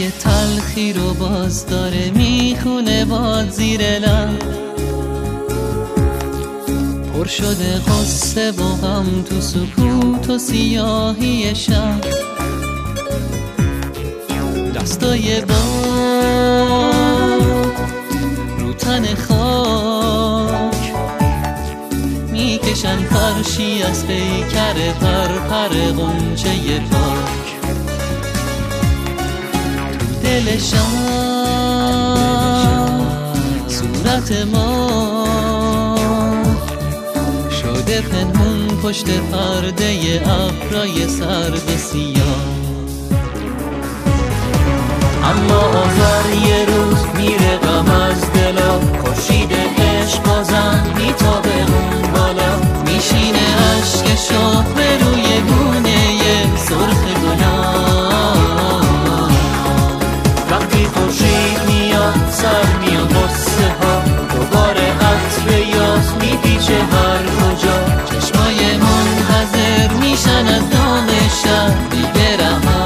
قصه تلخی رو باز داره میخونه باد زیر لب، پر شده قصه و غم تو سکوت و سیاهی شب. دستای باد رو تن خاک میکشن فرشی از پیکر پرپر غنچه پاک. تو دل شب صورت ما شده پنهون پشت پرده ابرای سرد سیاه. اما آخر یه روز میره غم از دلا، خورشید عشق بازم میتابه اون بالا، میشینه عشق شاه به روی گونه سرخ گلاب. وقتی خورشید میاد سر میاد قصه ها، دوباره عطر یاس میپیچه هر کجا. چشمای منتظر میشن از دام شب دیگه رها.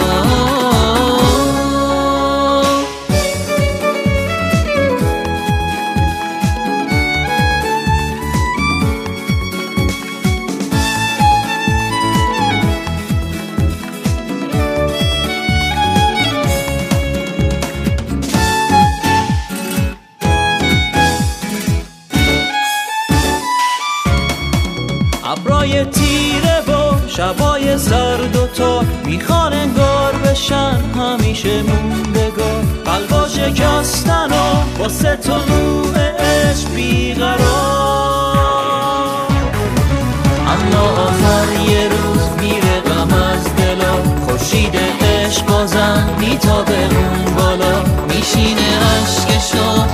ابرای تیره و شبای سرد و تا میخوان انگار بشن همیشه موندگار. قلبا شکستن و واسه طلوع عشق بیقرار. اما آخر یه روز میره غم از دلا، خورشید عشق بازم میتابه اون بالا، میشینه عشق شاه